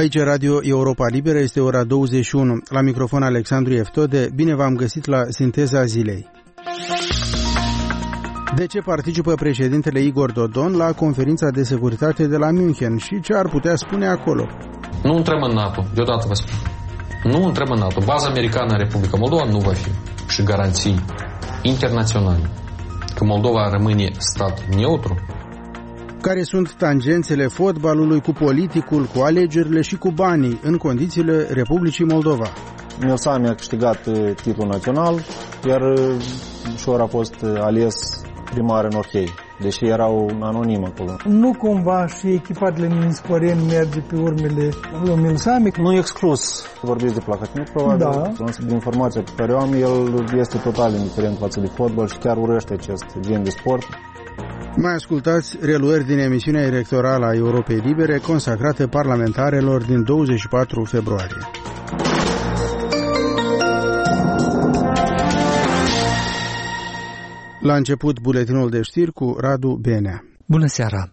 Aici Radio Europa Liberă, este ora 21. La microfon Alexandru Eftode, bine v-am găsit la Sinteza Zilei. De ce participă președintele Igor Dodon la conferința de securitate de la München și ce ar putea spune acolo? Nu intrăm în NATO, deodată vă spun. Nu intrăm în NATO. Baza americană în Republica Moldova nu va fi. Și garanții internaționale că Moldova rămâne stat neutru. Care sunt tangențele fotbalului cu politicul, cu alegerile și cu banii în condițiile Republicii Moldova? Milsami a câștigat titlul național, iar Șor a fost ales primar în Orhei, deși erau anonim acolo. Nu cumva și echipatele municipale merge pe urmele lui Milsami? Nu e exclus. Vorbiți de Plahotniuc, probabil. Da. Din informația pe care o am, el este total indiferent față de fotbal și chiar urăște acest gen de sport. Mai ascultați reluări din emisiunea electorală a Europei Libere consacrată parlamentarelor din 24 februarie. La început, buletinul de știri cu Radu Benea. Bună seara!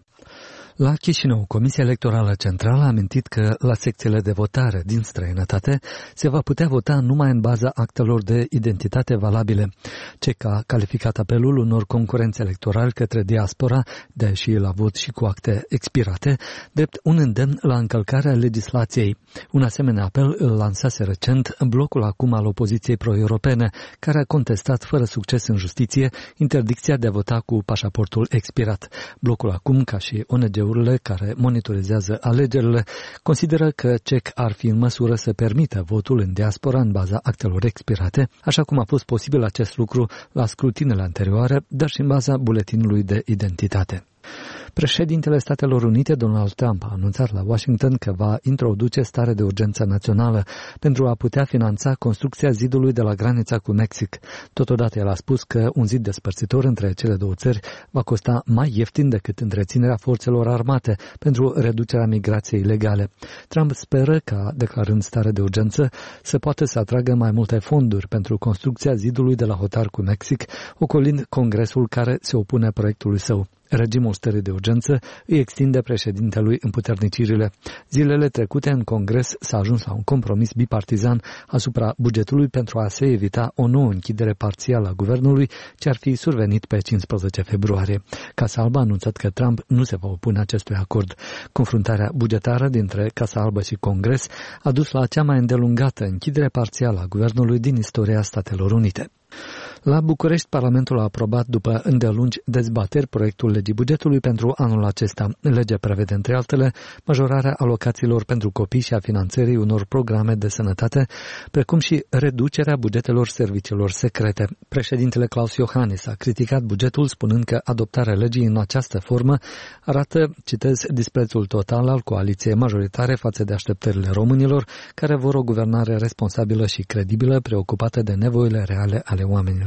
La Chișinău, Comisia Electorală Centrală a amintit că la secțiile de votare din străinătate se va putea vota numai în baza actelor de identitate valabile. CEC a calificat apelul unor concurenți electorali către diaspora de a ieși la vot și cu acte expirate, drept un îndemn la încălcarea legislației. Un asemenea apel îl lansase recent blocul acum al opoziției pro-europene, care a contestat fără succes în justiție interdicția de a vota cu pașaportul expirat. Blocul acum, ca și ONG-urile care monitorizează alegerile, consideră că CEC ar fi în măsură să permită votul în diaspora în baza actelor expirate, așa cum a fost posibil acest lucru la scrutinele anterioare, dar și în baza buletinului de identitate. Președintele Statelor Unite, Donald Trump, a anunțat la Washington că va introduce stare de urgență națională pentru a putea finanța construcția zidului de la granița cu Mexic. Totodată el a spus că un zid despărțitor între cele două țări va costa mai ieftin decât întreținerea forțelor armate pentru reducerea migrației ilegale. Trump speră ca, declarând stare de urgență, să poată să atragă mai multe fonduri pentru construcția zidului de la hotar cu Mexic, ocolind Congresul care se opune proiectului său. Regimul stării de urgență îi extinde președintelui împuternicirile. Zilele trecute în Congres s-a ajuns la un compromis bipartizan asupra bugetului pentru a se evita o nouă închidere parțială a guvernului ce ar fi survenit pe 15 februarie. Casa Albă a anunțat că Trump nu se va opune acestui acord. Confruntarea bugetară dintre Casa Albă și Congres a dus la cea mai îndelungată închidere parțială a guvernului din istoria Statelor Unite. La București, Parlamentul a aprobat după îndelungi dezbateri proiectul legii bugetului pentru anul acesta. Legea prevede, între altele, majorarea alocațiilor pentru copii și a finanțării unor programe de sănătate, precum și reducerea bugetelor serviciilor secrete. Președintele Klaus Iohannis a criticat bugetul, spunând că adoptarea legii în această formă arată, citez, disprețul total al coaliției majoritare față de așteptările românilor, care vor o guvernare responsabilă și credibilă, preocupată de nevoile reale ale oamenilor.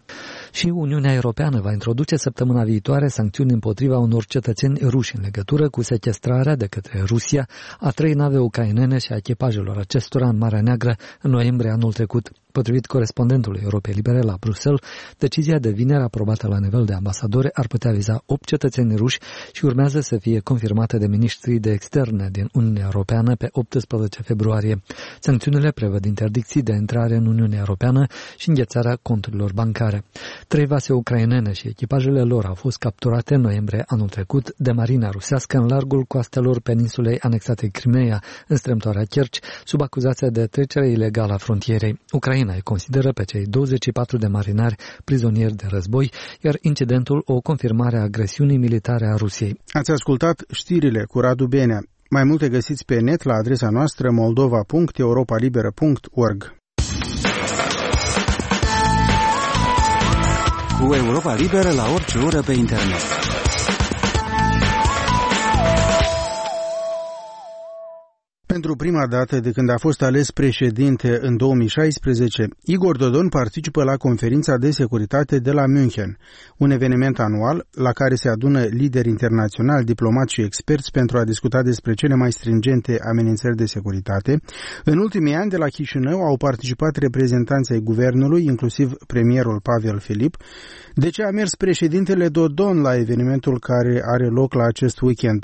Și Uniunea Europeană va introduce săptămâna viitoare sancțiuni împotriva unor cetățeni ruși în legătură cu sechestrarea de către Rusia a 3 nave ucrainene și a echipajelor acestora în Marea Neagră în noiembrie anul trecut. Potrivit corespondentului Europei Libere la Bruxelles, decizia de vineri aprobată la nivel de ambasadori ar putea viza 8 cetățeni ruși și urmează să fie confirmată de ministrii de externe din Uniunea Europeană pe 18 februarie. Sancțiunile prevăd interdicții de intrare în Uniunea Europeană și înghețarea conturilor bancare. 3 vase ucrainene și echipajele lor au fost capturate în noiembrie anul trecut de marina rusească în largul coastelor peninsulei anexate Crimea, în strâmtoarea Kerch, sub acuzația de trecere ilegală a frontierei. Ucraina îi consideră pe cei 24 de marinari prizonieri de război, iar incidentul o confirmare a agresiunii militare a Rusiei. Ați ascultat știrile cu Radu Benea. Mai multe găsiți pe net la adresa noastră moldova.europalibera.org. Cu Europa Liberă la orice oră pe internet. Pentru prima dată de când a fost ales președinte în 2016, Igor Dodon participă la conferința de securitate de la München, un eveniment anual la care se adună lideri internaționali, diplomați și experți pentru a discuta despre cele mai stringente amenințări de securitate. În ultimii ani de la Chișinău au participat reprezentanții ai guvernului, inclusiv premierul Pavel Filip. De ce a mers președintele Dodon la evenimentul care are loc la acest weekend?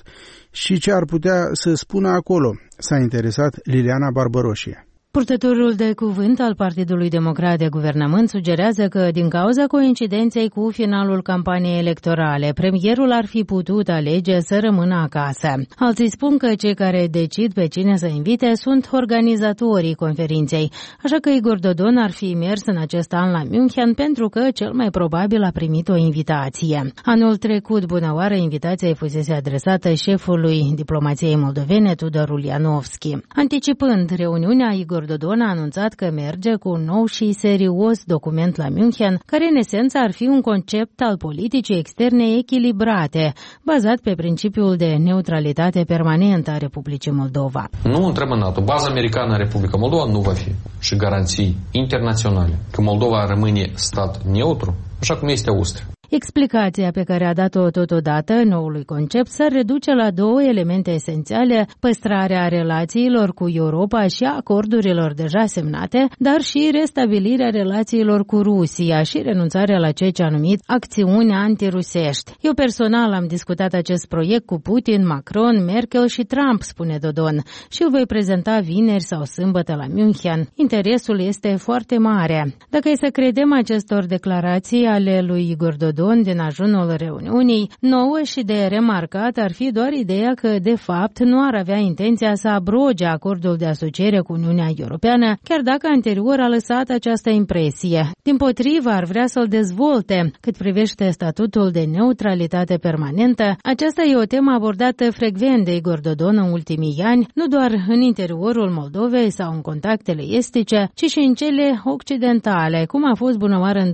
și ce ar putea să spună acolo, s-a interesat Liliana Barbăroșie. Purtătorul de cuvânt al Partidului Democrat de Guvernământ sugerează că, din cauza coincidenței cu finalul campaniei electorale, premierul ar fi putut alege să rămână acasă. Alții spun că cei care decid pe cine să invite sunt organizatorii conferinței, așa că Igor Dodon ar fi mers în acest an la München pentru că cel mai probabil a primit o invitație. Anul trecut, bunăoară, invitația îi fusese adresată șefului diplomației moldovene, Tudor Ulianovski. Anticipând reuniunea, Igor Dodon a anunțat că merge cu un nou și serios document la München, care în esență ar fi un concept al politicii externe echilibrate, bazat pe principiul de neutralitate permanentă a Republicii Moldova. Nu intrăm în NATO. Baza americană a Republica Moldova nu va fi și garanții internaționale că Moldova rămâne stat neutru, așa cum este Austria. Explicația pe care a dat-o totodată noului concept s-ar reduce la două elemente esențiale: păstrarea relațiilor cu Europa și a acordurilor deja semnate, dar și restabilirea relațiilor cu Rusia și renunțarea la ceea ce a numit acțiuni antirusești. Eu personal am discutat acest proiect cu Putin, Macron, Merkel și Trump, spune Dodon, și îl voi prezenta vineri sau sâmbătă la München. Interesul este foarte mare. Dacă e să credem acestor declarații ale lui Igor Dodon din ajunul reuniunii, nouă și de remarcat ar fi doar ideea că, de fapt, nu ar avea intenția să abroge acordul de asociere cu Uniunea Europeană, chiar dacă anterior a lăsat această impresie. Dimpotrivă, ar vrea să-l dezvolte. Cât privește statutul de neutralitate permanentă, aceasta e o temă abordată frecvent de Igor Dodon în ultimii ani, nu doar în interiorul Moldovei sau în contactele estice, ci și în cele occidentale, cum a fost bunăoară în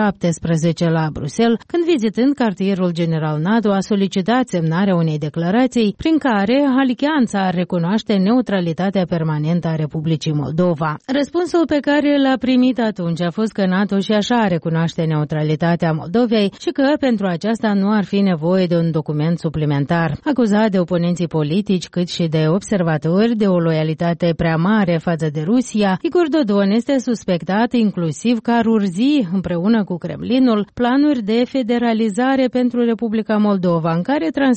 2017 la Bruxelles, când, vizitând cartierul general NATO, a solicitat semnarea unei declarații prin care alianța ar recunoaște neutralitatea permanentă a Republicii Moldova. Răspunsul pe care l-a primit atunci a fost că NATO și așa recunoaște neutralitatea Moldovei și că pentru aceasta nu ar fi nevoie de un document suplimentar. Acuzat de oponenții politici cât și de observatori de o loialitate prea mare față de Rusia, Igor Dodon este suspectat inclusiv că ar urzi împreună cu Kremlinul planuri de federalizare pentru Republica Moldova, în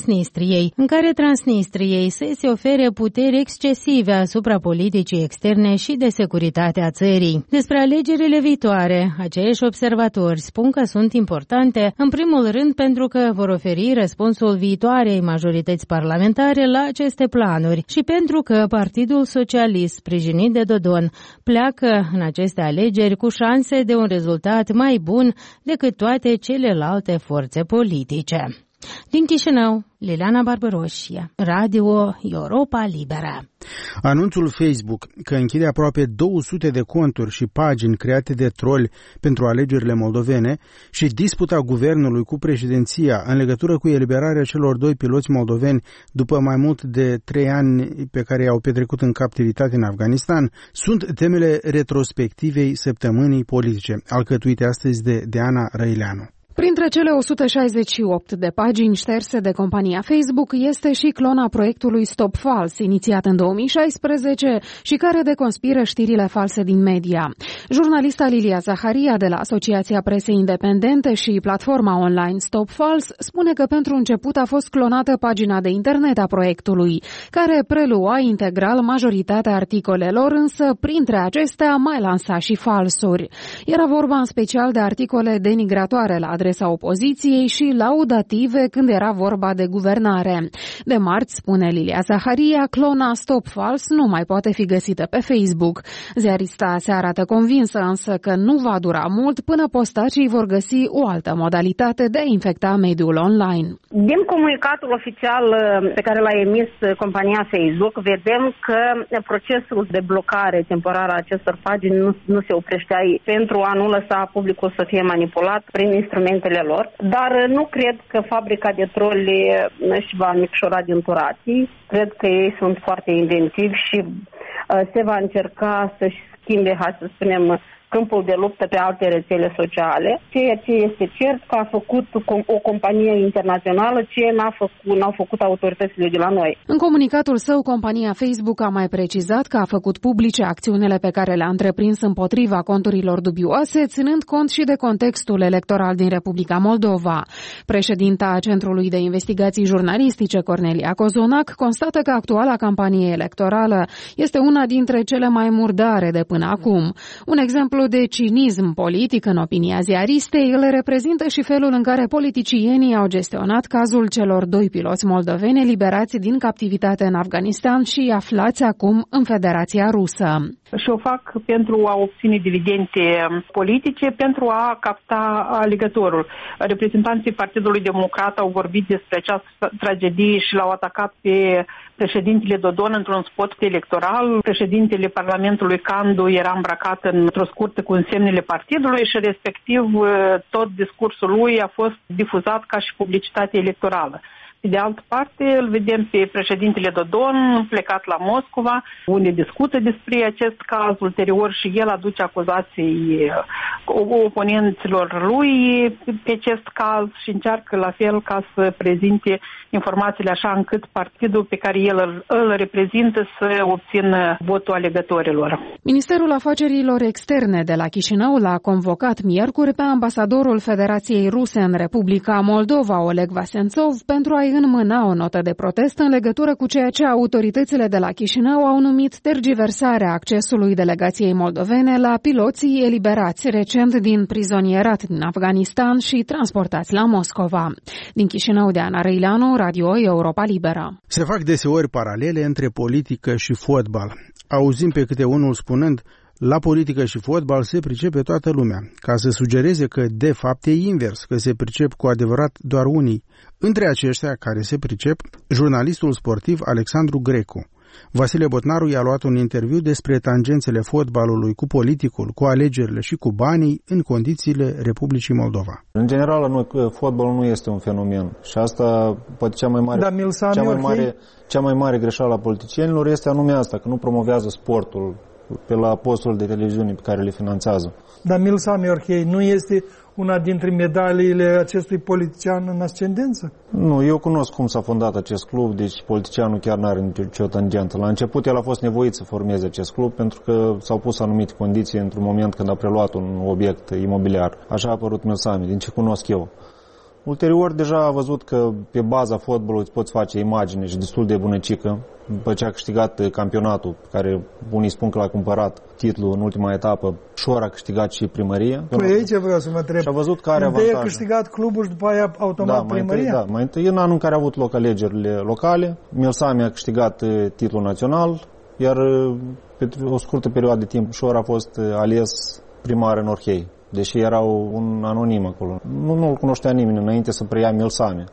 care Transnistriei să se ofere puteri excesive asupra politicii externe și de securitate a țării. Despre alegerile viitoare, aceiași observatori spun că sunt importante, în primul rând pentru că vor oferi răspunsul viitoarei majorități parlamentare la aceste planuri și pentru că Partidul Socialist, sprijinit de Dodon, pleacă în aceste alegeri cu șanse de un rezultat mai bun decât toate celelalte forțe politice. Din Chișinău, Liliana Barbăroșie, Radio Europa Liberă. Anunțul Facebook că închide aproape 200 de conturi și pagini create de troli pentru alegerile moldovene și disputa guvernului cu președinția în legătură cu eliberarea celor doi piloți moldoveni după mai mult de 3 ani pe care i-au petrecut în captivitate în Afganistan sunt temele retrospectivei săptămânii politice, alcătuite astăzi de Diana Răileanu. Printre cele 168 de pagini șterse de compania Facebook este și clona proiectului Stop Fals, inițiat în 2016 și care deconspiră știrile false din media. Jurnalista Lilia Zaharia de la Asociația Presei Independente și platforma online Stop Fals spune că pentru început a fost clonată pagina de internet a proiectului, care prelua integral majoritatea articolelor, însă printre acestea mai lansa și falsuri. Era vorba în special de articole denigratoare la adresa opoziției și laudative când era vorba de guvernare. De marți, spune Lilia Zaharia, clona Stop Fals nu mai poate fi găsită pe Facebook. Ziarista se arată convinsă însă că nu va dura mult până postacii vor găsi o altă modalitate de a infecta mediul online. Din comunicatul oficial pe care l-a emis compania Facebook, vedem că procesul de blocare temporară a acestor pagini nu se oprește aici, pentru a nu lăsa publicul să fie manipulat prin instrumentele lor, dar nu cred că fabrica de troli își va micșora din turații. Cred că ei sunt foarte inventivi și se va încerca să-și schimbe, hai să spunem, câmpul de luptă pe alte rețele sociale. Ceea ce este cert că a făcut o companie internațională ce n-au făcut autoritățile de la noi. În comunicatul său, compania Facebook a mai precizat că a făcut publice acțiunile pe care le-a întreprins împotriva conturilor dubioase, ținând cont și de contextul electoral din Republica Moldova. Președinta Centrului de Investigații Jurnalistice, Cornelia Cozonac, constată că actuala campanie electorală este una dintre cele mai murdare de până acum. Un exemplu de cinism politic, în opinia ziaristei, îl reprezintă și felul în care politicienii au gestionat cazul celor 2 piloți moldoveni eliberați din captivitate în Afganistan și aflați acum în Federația Rusă. Și o fac pentru a obține dividende politice, pentru a capta alegătorul. Reprezentanții Partidului Democrat au vorbit despre această tragedie și l-au atacat pe președintele Dodon într-un spot electoral. Președintele Parlamentului Candu era îmbrăcat într-o scurtă cu însemnele partidului și respectiv tot discursul lui a fost difuzat ca și publicitate electorală. De altă parte, îl vedem pe președintele Dodon plecat la Moscova, unde discută despre acest caz. Ulterior și el aduce acuzații oponenților lui pe acest caz și încearcă la fel ca să prezinte informațiile așa încât partidul pe care el îl reprezintă să obțină votul alegătorilor. Ministerul Afacerilor Externe de la Chișinău l-a convocat miercuri pe ambasadorul Federației Ruse în Republica Moldova, Oleg Vasențov, pentru a-i înmâna o notă de protest în legătură cu ceea ce autoritățile de la Chișinău au numit tergiversarea accesului delegației moldovene la piloții eliberați recent din prizonierat din Afganistan și transportați la Moscova. Din Chișinău, Diana Răileanu, Radio Europa Liberă. Se fac deseori paralele între politică și fotbal. Auzim pe câte unul spunând: la politică și fotbal se pricepe toată lumea, ca să sugereze că de fapt e invers, că se pricep cu adevărat doar unii. Între aceștia care se pricep, jurnalistul sportiv Alexandru Grecu. Vasile Botnaru i-a luat un interviu despre tangențele fotbalului cu politicul, cu alegerile și cu banii în condițiile Republicii Moldova. În general, fotbalul nu este un fenomen și asta poate cea mai mare greșeală a politicienilor este anume asta, că nu promovează sportul pe la posturile de televiziune pe care le finanțează. Dar Milsami Orhei nu este una dintre medaliile acestui politician în ascendență? Nu, eu cunosc cum s-a fondat acest club, deci politicianul chiar nu are nicio tangentă. La început el a fost nevoit să formeze acest club pentru că s-au pus anumite condiții într-un moment când a preluat un obiect imobiliar. Așa a apărut Milsami, din ce cunosc eu. Ulterior, deja a văzut că pe baza fotbalului îți poți face imagine și destul de bunăcică. După ce a câștigat campionatul, care unii spun că l-a cumpărat titlul în ultima etapă, ușor a câștigat și primăria. Păi aici vreau să mă întreb. Și a văzut că are avantaje. A câștigat clubul și după aia automat primăria? Mai întâi, în anul în care a avut loc alegerile locale, Milsami a câștigat titlul național, iar pe o scurtă perioadă de timp ușor a fost ales primar în Orhei, deși era un anonim acolo. Nu-l cunoștea nimeni înainte să preia Milsami.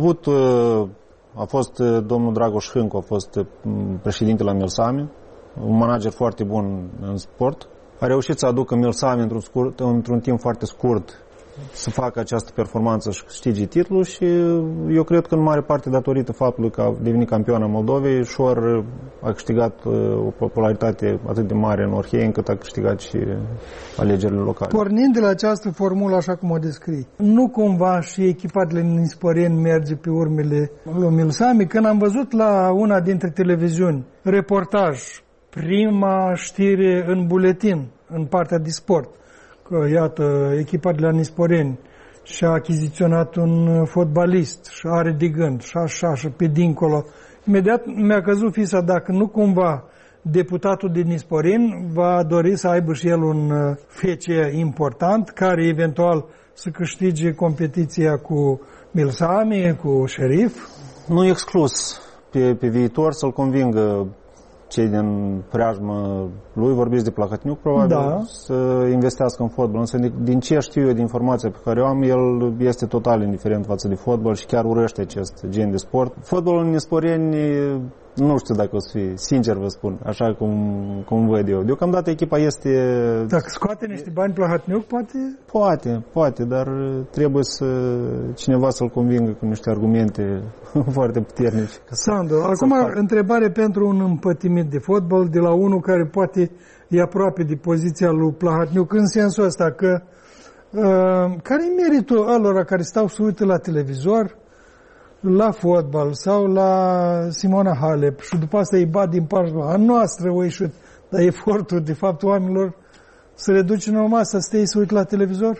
A fost domnul Dragoș Hâncu, a fost președinte la Milsami, un manager foarte bun în sport. A reușit să aducă Milsami într-un timp foarte scurt să facă această performanță și câștige titlul și eu cred că în mare parte datorită faptului că a devenit campion în Moldovei, ușor a câștigat o popularitate atât de mare în Orhei încât a câștigat și alegerile locale. Pornind de la această formulă așa cum o descrii, nu cumva și echipa de Nisporeni merge pe urmele lui Milsami? Când am văzut la una dintre televiziuni reportaj, prima știre în buletin, în partea de sport, că, iată, echipa de la Nisporeni și-a achiziționat un fotbalist și are de gând și așa și pe dincolo. Imediat mi-a căzut fisa dacă nu cumva deputatul din Nisporeni va dori să aibă și el un fece important care eventual să câștige competiția cu Milsami, cu Șerif. Nu e exclus pe viitor să-l convingă cei din preajmă lui, vorbiți de Plahotniuc, probabil, să investească în fotbal. Însă, din ce știu eu, de informația pe care o am, el este total indiferent față de fotbal și chiar urăște acest gen de sport. Fotbalul în Nisporeni, nu știu dacă o să fie, sincer vă spun, așa cum văd eu. Deocamdată echipa este... Dacă scoate niște bani Plahotniuc, poate? Poate, dar trebuie cineva să-l convingă cu niște argumente foarte puternice. Sandu, acum întrebare pentru un împătimit de fotbal de la unul care poate e aproape de poziția lui Plahatniuc în sensul ăsta că care-i meritul alora care stau să uită la televizor, la fotbal sau la Simona Halep și după asta îi bat din partea a noastră o ieșit, dar efortul de fapt oamenilor să le duci în o masă să te uită la televizor?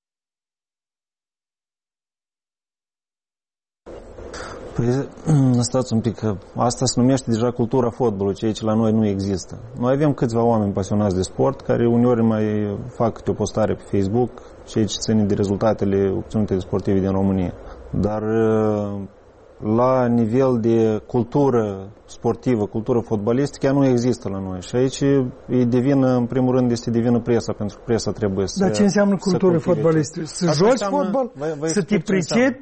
Păi, stați un pic, că asta se numește deja cultura fotbalului, ceea ce la noi nu există. Noi avem câțiva oameni pasionați de sport, care uneori mai fac câte o postare pe Facebook, ceea ce ține de rezultatele obținute de sportivi din România. Dar la nivel de cultură sportivă, cultură fotbalistică, nu există la noi. Și aici e devină, în primul rând, este devină presa, pentru că presa trebuie să... Dar ce înseamnă cultură fotbalistică? Să joci fotbal? Să te pricepi?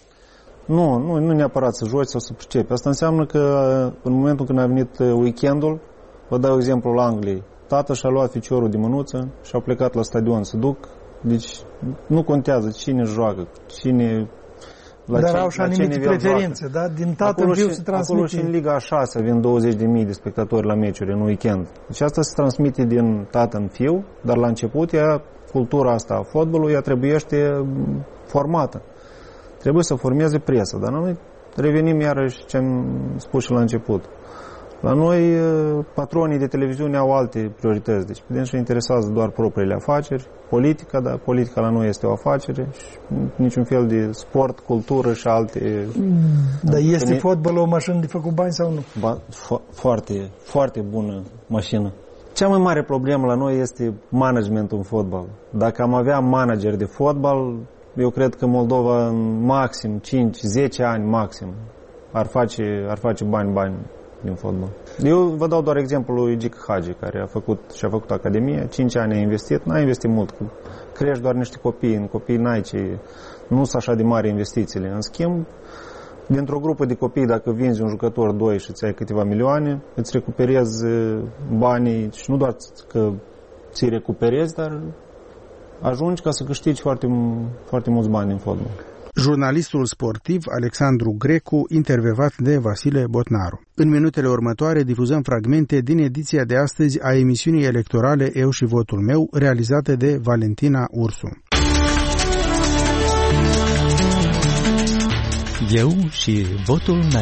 Nu neapărat să joci sau să pricepi. Asta înseamnă că în momentul când a venit weekendul, vă dau exemplul Angliei, tata și-a luat ficiorul de mânuță și a plecat la stadion să duc. Deci nu contează cine joacă, cine... Dar au și anumite preferințe, da? Din tată în fiu se transmite. Acolo și în Liga a 6 vin 20.000 de spectatori la meciuri în weekend. Deci asta se transmite din tată în fiu, dar la început cultura asta a fotbalului trebuiește formată. Trebuie să formeze presa, dar noi revenim iarăși ce am spus și la început. La noi patronii de televiziune au alte priorități, deci evident și interesează doar propriile afaceri, politica, dar politica la noi este o afacere și niciun fel de sport, cultură și alte... Dar este fotbalul o mașină de făcut bani sau nu? Foarte, foarte bună mașină. Cea mai mare problemă la noi este managementul în fotbal. Dacă am avea manageri de fotbal, eu cred că Moldova în maxim 5-10 ani maxim ar face bani din fotbal. Eu vă dau doar exemplul lui Gic Hagi, care și-a făcut academie, 5 ani a investit, n-a investit mult, crești doar niște copii, în copii nu sunt așa de mari investițiile. În schimb, dintr-o grupă de copii, dacă vinzi un jucător 2 și îți ai câteva milioane, îți recuperezi banii și nu doar că ți-i recuperezi, dar ajungi ca să câștigi foarte, foarte mulți bani în fotbal. Jurnalistul sportiv Alexandru Grecu, intervievat de Vasile Botnaru. În minutele următoare difuzăm fragmente din ediția de astăzi a emisiunii electorale Eu și votul meu, realizată de Valentina Ursu. Eu și votul meu.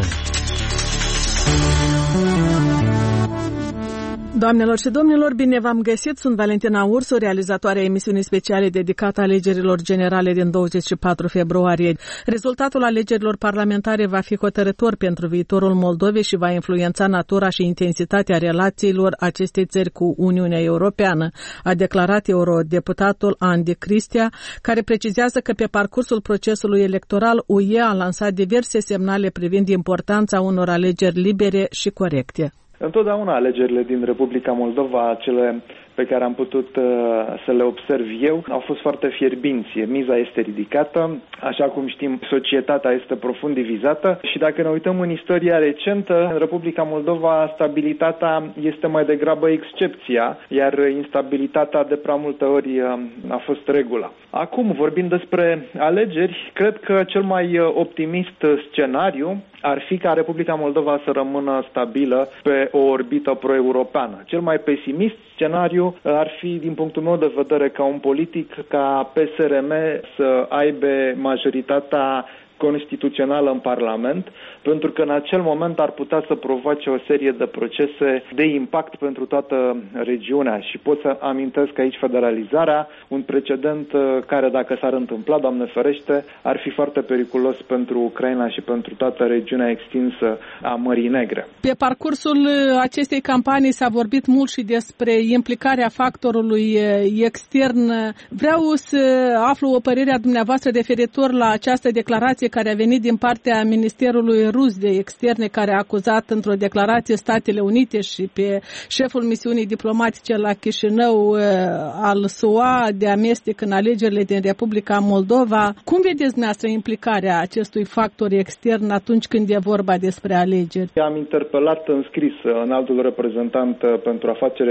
Doamnelor și domnilor, bine v-am găsit! Sunt Valentina Ursu, realizatoarea emisiunii speciale dedicată alegerilor generale din 24 februarie. Rezultatul alegerilor parlamentare va fi hotărător pentru viitorul Moldovei și va influența natura și intensitatea relațiilor acestei țări cu Uniunea Europeană, a declarat eurodeputatul Andy Cristea, care precizează că pe parcursul procesului electoral UE a lansat diverse semnale privind importanța unor alegeri libere și corecte. Întotdeauna alegerile din Republica Moldova, cele pe care am putut să le observ eu, au fost foarte fierbinți. Miza este ridicată, așa cum știm, societatea este profund divizată și dacă ne uităm în istoria recentă, în Republica Moldova stabilitatea este mai degrabă excepția, iar instabilitatea de prea multe ori a fost regula. Acum, vorbind despre alegeri, cred că cel mai optimist scenariu ar fi ca Republica Moldova să rămână stabilă pe o orbită pro-europeană. Cel mai pesimist scenariu ar fi, din punctul meu de vedere, ca un politic, ca PSRM să aibă majoritatea constituțională în Parlament, pentru că în acel moment ar putea să provoace o serie de procese de impact pentru toată regiunea și pot să amintesc aici federalizarea, un precedent care, dacă s-ar întâmpla, Doamne ferește, ar fi foarte periculos pentru Ucraina și pentru toată regiunea extinsă a Mării Negre. Pe parcursul acestei campanii s-a vorbit mult și despre implicarea factorului extern. Vreau să aflu o părere a dumneavoastră referitor la această declarație care a venit din partea Ministerului Rus de Externe, care a acuzat într-o declarație Statele Unite și pe șeful misiunii diplomatice la Chișinău al SUA de amestec în alegerile din Republica Moldova. Cum vedeți dumneavoastră implicarea acestui factor extern atunci când e vorba despre alegeri? Am interpelat în scris înaltul reprezentant pentru afaceri externe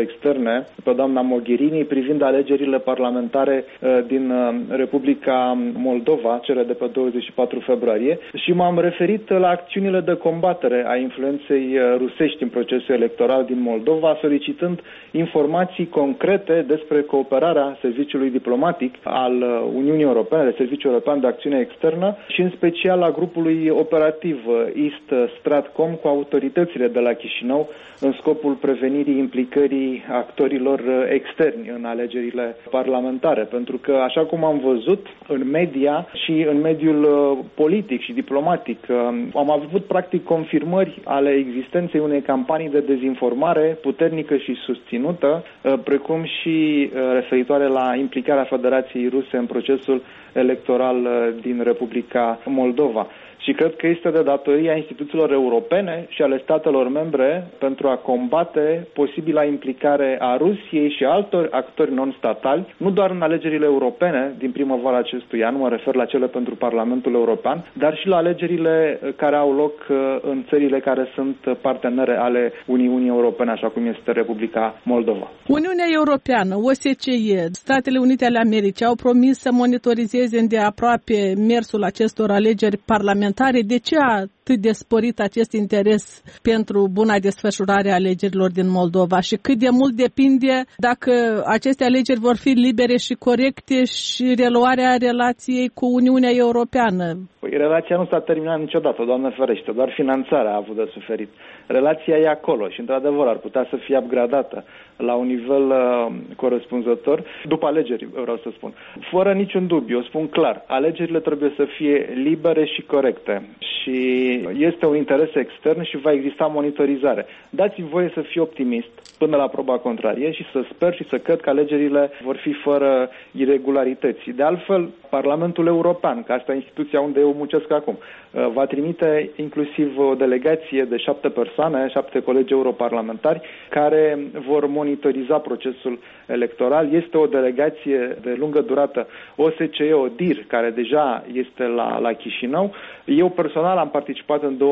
Externe, pe doamna Mogherini, privind alegerile parlamentare din Republica Moldova, cele de pe 24 februarie, și m-am referit la acțiunile de combatere a influenței rusești în procesul electoral din Moldova, solicitând informații concrete despre cooperarea serviciului diplomatic al Uniunii Europene, de Serviciul European de Acțiune Externă și în special a grupului operativ East Stratcom cu autoritățile de la Chișinău în scopul prevenirii implicării actorilor externi în alegerile parlamentare. Pentru că, așa cum am văzut în media și în mediul politic și diplomatic, am avut practic confirmări ale existenței unei campanii de dezinformare puternică și susținută, precum și referitoare la implicarea Federației Ruse în procesul electoral din Republica Moldova. Și cred că este de datoria instituțiilor europene și ale statelor membre pentru a combate posibila implicare a Rusiei și altor actori non-statali, nu doar în alegerile europene din primăvara acestui an, mă refer la cele pentru Parlamentul European, dar și la alegerile care au loc în țările care sunt partenere ale Uniunii Europene, așa cum este Republica Moldova. Uniunea Europeană, OSCE, Statele Unite ale Americii au promis să monitorizeze îndeaproape mersul acestor alegeri parlamentare. De ce a atât de sporit acest interes pentru buna desfășurare a alegerilor din Moldova și cât de mult depinde dacă aceste alegeri vor fi libere și corecte și reluarea relației cu Uniunea Europeană? Păi, relația nu s-a terminat niciodată, Doamne ferește, doar finanțarea a avut de suferit. Relația e acolo și, într-adevăr, ar putea să fie upgradată la un nivel corespunzător după alegeri, vreau să spun. Fără niciun dubiu, eu spun clar, alegerile trebuie să fie libere și corecte și este un interes extern și va exista monitorizare. Dați-mi voie să fiu optimist până la proba contrarie și să sper și să cred că alegerile vor fi fără iregularități. De altfel, Parlamentul European, că asta e instituția unde eu muncesc acum, va trimite inclusiv o delegație de 7 persoane, 7 colegi europarlamentari, care vor monitoriza procesul electoral. Este o delegație de lungă durată OSCE-ODIHR, care deja este la Chișinău. Eu personal am participat în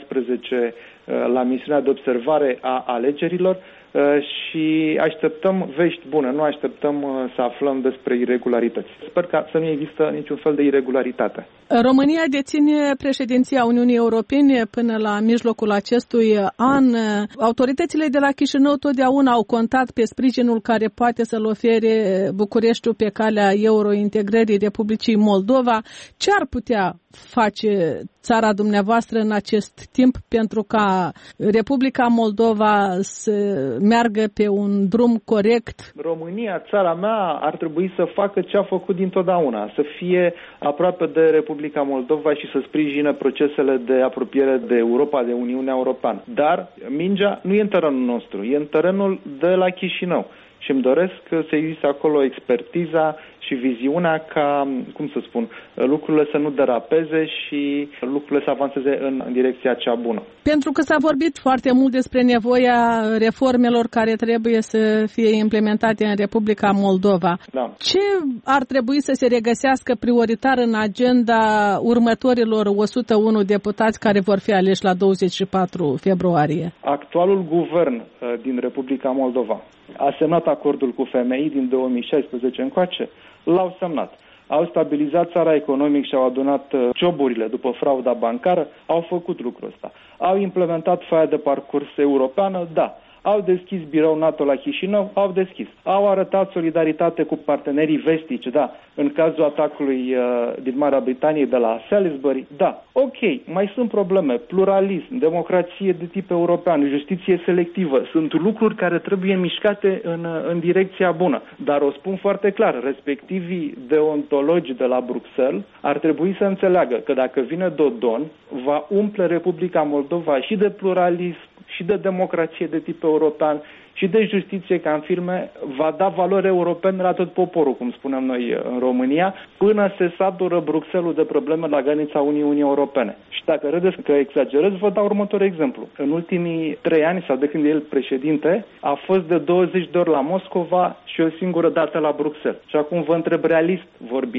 2014 la misiunea de observare a alegerilor și așteptăm vești bune, nu așteptăm să aflăm despre iregularități. Sper că să nu există niciun fel de iregularitate. România deține președinția Uniunii Europene până la mijlocul acestui an. Autoritățile de la Chișinău totdeauna au contat pe sprijinul care poate să-l ofere Bucureștiul pe calea eurointegrării Republicii Moldova. Ce ar putea face țara dumneavoastră în acest timp pentru ca Republica Moldova să meargă pe un drum corect? România, țara mea, ar trebui să facă ce a făcut dintotdeauna, să fie aproape de Republica Moldova și să sprijine procesele de apropiere de Europa, de Uniunea Europeană. Dar mingea nu e în terenul nostru, e în terenul de la Chișinău. Și îmi doresc să existe acolo expertiza și viziunea ca, cum să spun, lucrurile să nu derapeze și lucrurile să avanseze în direcția cea bună. Pentru că s-a vorbit foarte mult despre nevoia reformelor care trebuie să fie implementate în Republica Moldova. Da. Ce ar trebui să se regăsească prioritar în agenda următorilor 101 deputați care vor fi aleși la 24 februarie? Actualul guvern din Republica Moldova a semnat acordul cu FMI din 2016 încoace. L-au semnat. Au stabilizat țara economic și au adunat joburile după frauda bancară. Au făcut lucrul ăsta. Au implementat foaia de parcurs europeană? Da. Au deschis birou NATO la Chișinău? Au deschis. Au arătat solidaritate cu partenerii vestici? Da. În cazul atacului din Marea Britanie de la Salisbury? Da. Ok, mai sunt probleme. Pluralism, democrație de tip european, justiție selectivă. Sunt lucruri care trebuie mișcate în direcția bună. Dar o spun foarte clar, respectivii deontologi de la Bruxelles ar trebui să înțeleagă că dacă vine Dodon, va umple Republica Moldova și de pluralism, și de democrație de tip european, și de justiție ca în filme, va da valori europene la tot poporul, cum spunem noi în România, până se satură Bruxelles de probleme la granița Uniunii Europene. Și dacă credeți că exagerez, vă dau următorul exemplu. În ultimii 3 ani, sau de când e el președinte, a fost de 20 de ori la Moscova și o singură dată la Bruxelles. Și acum vă întreb realist vorbind,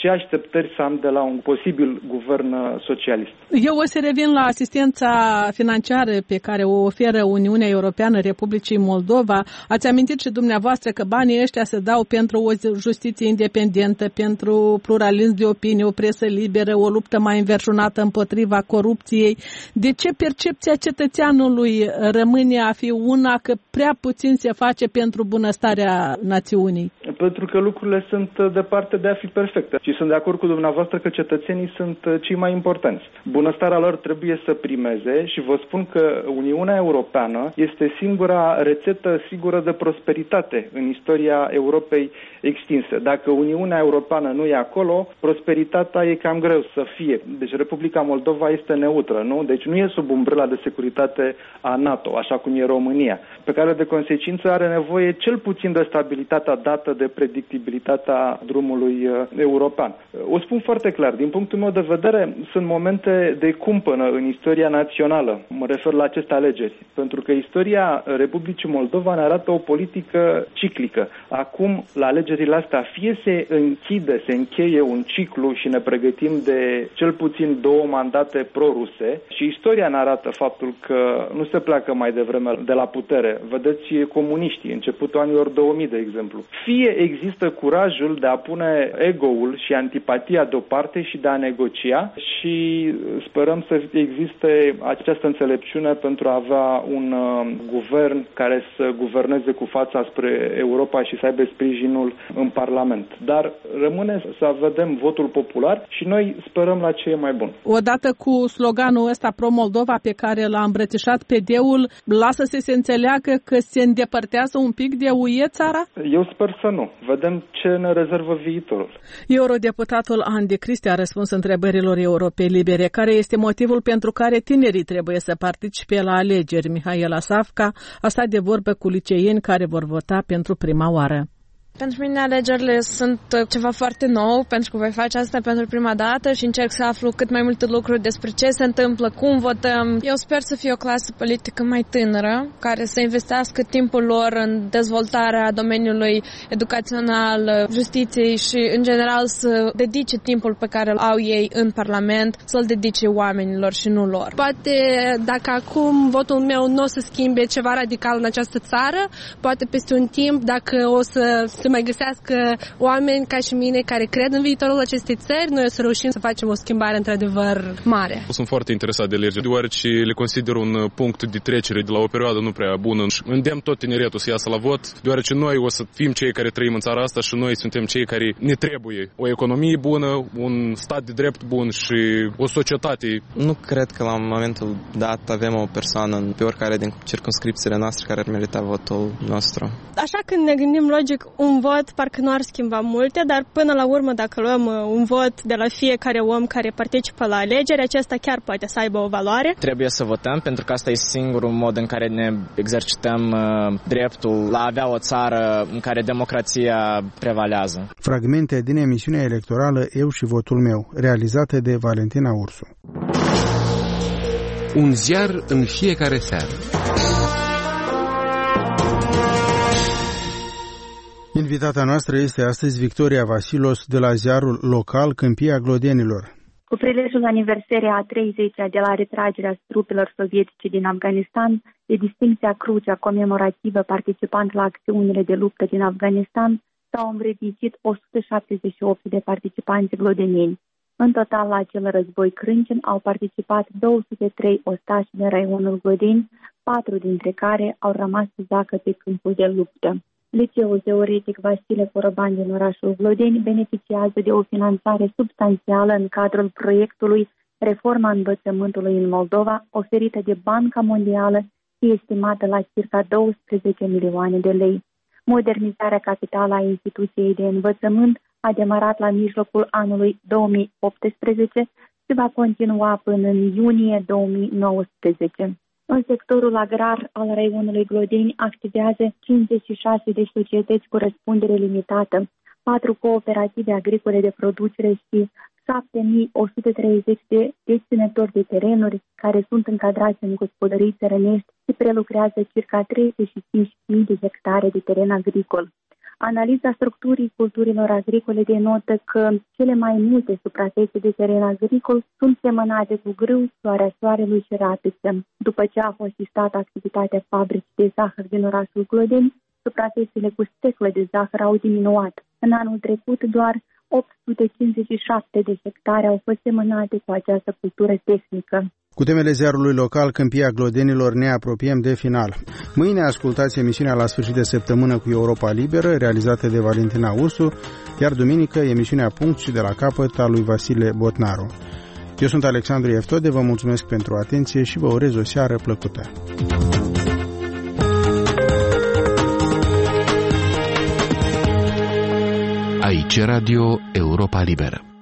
ce așteptări să am de la un posibil guvern socialist. Eu o să revin la asistența financiară pe care o oferă Uniunea Europeană Republicii Moldova. Ați amintit și dumneavoastră că banii ăștia se dau pentru o justiție independentă, pentru pluralism de opinie, o presă liberă, o luptă mai înverșunată împotriva corupției. De ce percepția cetățeanului rămâne a fi una că prea puțin se face pentru bunăstarea națiunii? Pentru că lucrurile sunt departe de a fi perfecte. Și sunt de acord cu dumneavoastră că cetățenii sunt cei mai importanți. Bunăstarea lor trebuie să primeze și vă spun că Uniunea Europeană este singura rețetă sigură de prosperitate în istoria Europei extinse. Dacă Uniunea Europeană nu e acolo, prosperitatea e cam greu să fie. Deci Republica Moldova este neutră, nu? Deci nu e sub umbrela de securitate a NATO, așa cum e România, pe care de consecință are nevoie cel puțin de stabilitatea dată de predictibilitatea drumului european. O spun foarte clar, din punctul meu de vedere, sunt momente de cumpănă în istoria națională. Mă refer la aceste alegeri, pentru că istoria Republicii Moldova ne arată o politică ciclică. Acum, la alegerile astea, fie se încheie un ciclu și ne pregătim de cel puțin 2 mandate pro-ruse și istoria ne arată faptul că nu se pleacă mai devreme de la putere. Vedeți comuniștii, începutul anilor 2000, de exemplu. Fie există curajul de a pune ego-ul și antipatia deoparte și de a negocia și sperăm să existe această înțelepciune pentru a avea un guvern care să guverneze cu fața spre Europa și să aibă sprijinul în Parlament. Dar rămâne să vedem votul popular și noi sperăm la ce e mai bun. Odată cu sloganul ăsta pro-Moldova pe care l-a îmbrățișat PD-ul, lasă să se înțeleagă că se îndepărtează un pic de UE țara? Eu sper să nu. Vedem ce ne rezervă viitorul. Eurodeputatul Andy Christie a răspuns întrebărilor Europei Libere. Care este motivul pentru care tinerii trebuie să participe la alegeri? Mihaela Safka a stat de vorbă cu liceieni care vor vota pentru prima oară. Pentru mine alegerile sunt ceva foarte nou, pentru că voi face asta pentru prima dată și încerc să aflu cât mai multe lucruri despre ce se întâmplă, cum votăm. Eu sper să fie o clasă politică mai tânără, care să investească timpul lor în dezvoltarea domeniului educațional, justiției și, în general, să dedice timpul pe care îl au ei în Parlament, să-l dedice oamenilor și nu lor. Poate, dacă acum votul meu nu o să schimbe ceva radical în această țară, poate peste un timp, dacă o să mai găsească oameni ca și mine care cred în viitorul acestei țări, noi o să reușim să facem o schimbare într-adevăr mare. Sunt foarte interesat de lege, deoarece le consider un punct de trecere de la o perioadă nu prea bună. Îndemn tot tineretul să iasă la vot, deoarece noi o să fim cei care trăim în țara asta și noi suntem cei care ne trebuie o economie bună, un stat de drept bun și o societate. Nu cred că la momentul dat avem o persoană pe oricare din circumscripțiile noastre care ar merita votul nostru. Așa când ne gândim logic, un vot parcă nu ar schimba multe, dar până la urmă, dacă luăm un vot de la fiecare om care participă la alegeri, acesta chiar poate să aibă o valoare. Trebuie să votăm, pentru că asta e singurul mod în care ne exercităm dreptul la a avea o țară în care democrația prevalează. Fragmente din emisiunea electorală Eu și votul meu, realizată de Valentina Ursu. Un ziar în fiecare seară. Invitata noastră este astăzi Victoria Vasilos de la ziarul local Câmpia Glodenilor. Cu prilejul aniversării a 30-a de la retragerea trupelor sovietice din Afganistan, de distincția Crucea comemorativă participant la acțiunile de luptă din Afganistan, s-au învrednicit 178 de participanți glodeneni. În total, la acel război crâncen au participat 203 ostași din raionul Glodeni, 4 dintre care au rămas să zacă pe câmpul de luptă. Liceul teoretic Vasile Foroban din orașul Glodeni beneficiază de o finanțare substanțială în cadrul proiectului Reforma învățământului în Moldova, oferită de Banca Mondială și estimată la circa 12 milioane de lei. Modernizarea capitală a instituției de învățământ a demarat la mijlocul anului 2018 și va continua până în iunie 2019. În sectorul agrar al raionului Glodeni activează 56 de societăți cu răspundere limitată, 4 cooperative agricole de producere și 7.130 de deținători de terenuri care sunt încadrați în gospodării țărănești și prelucrează circa 35.000 de hectare de teren agricol. Analiza structurii culturilor agricole denotă că cele mai multe suprafețe de teren agricol sunt semănate cu grâu, floarea soarelui și rapiță. După ce a fost listată activitatea fabricii de zahăr din orașul Glodeni, suprafețele cu steclă de zahăr au diminuat. În anul trecut, doar 857 de hectare au fost semănate cu această cultură tehnică. Cu temele ziarului local Câmpia Glodenilor ne apropiem de final. Mâine ascultați emisiunea La sfârșit de săptămână cu Europa Liberă, realizată de Valentina Ursu, iar duminică emisiunea Punct și de la capăt a lui Vasile Botnaru. Eu sunt Alexandru Eftode, vă mulțumesc pentru atenție și vă urez o seară plăcută. Aici Radio Europa Liberă.